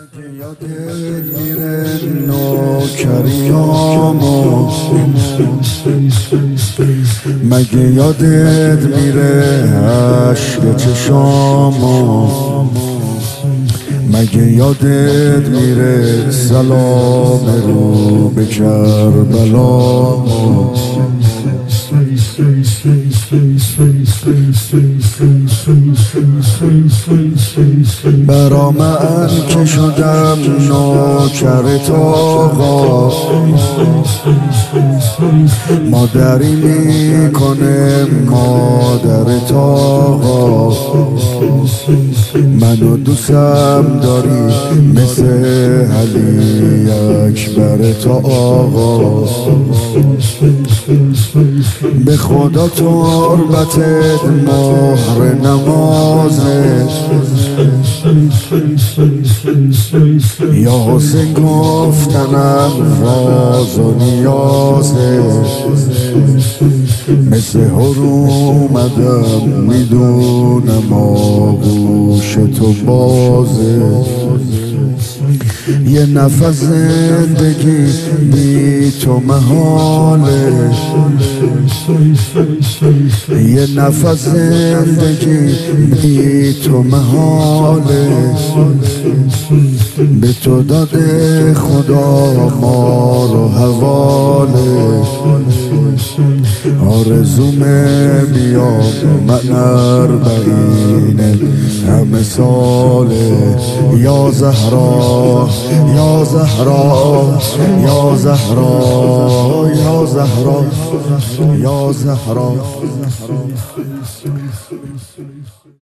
یادت میره نوکریامو، مگه یادت میره عشق چشامو، مگه یادت میره سلام رو به کربلامو. برا من که شدم نوکر آقا، مادری میکنه مادر آقا، منو دوستم داری مثل علی اکبر آقا. به خدا تربتت مهر نمازه، یا حسین گفتنم راز و نیازه، مثل اومدم میدونم آغوش تو بازه. یه نفس زندگی بی تو محاله، یه نفس زندگی بی تو محاله، به تو داده خدا ما رو حواله. آرزومه بیام من اربعین همه ساله، یا زهرا یا زهرا یا زهرا یا زهرا یا زهرا.